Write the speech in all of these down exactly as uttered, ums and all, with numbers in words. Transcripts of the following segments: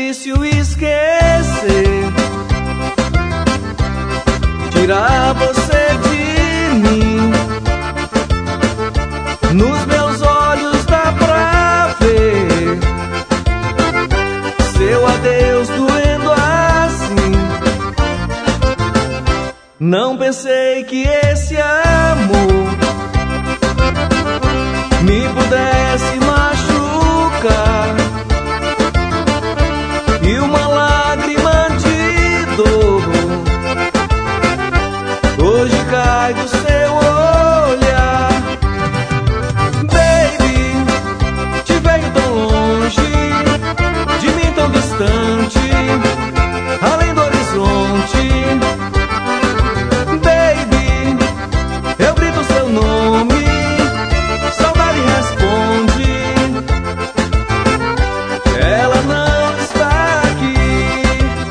difícil esquecer, tirar você de mim. Nos meus olhos dá pra ver seu adeus doendo assim. Não pensei que esse amor me pudesse machucar, e uma lágrima de dor hoje cai do seu olhar. Baby, te vejo tão longe, de mim tão distante, além do horizonte. Baby, eu grito seu nome, saudade responde, ela não está aqui.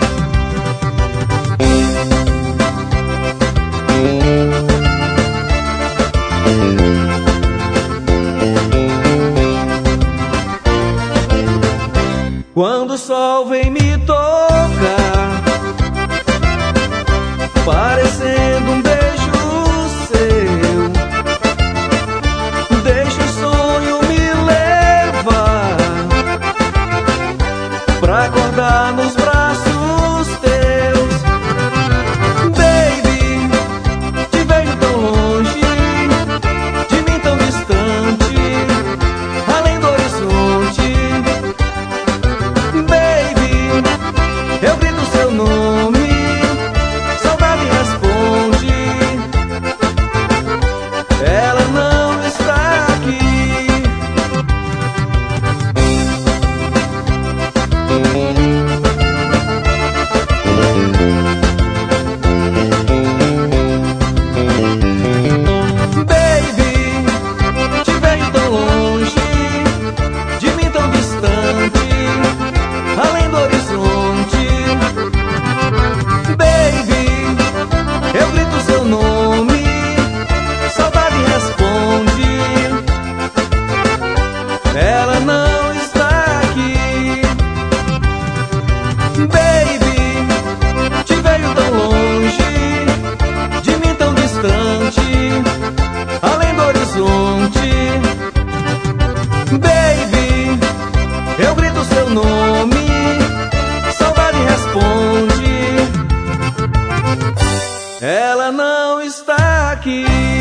Quando o sol vem me tocar, parecendo um beijo seu, deixa o sonho me levar pra acordar nos braços teus. Baby, te vejo tão longe, de mim tão distante, além do horizonte. Baby, eu grito seu nome, saudade responde, ela não está aqui. Baby, te vejo tão longe, de mim tão distante, além do horizonte. Baby, eu grito seu nome, saudade responde, ela não está aqui. Baby, te vejo tão longe, de mim tão distante, além do horizonte. Baby, eu grito seu nome, saudade responde, ela não está aqui.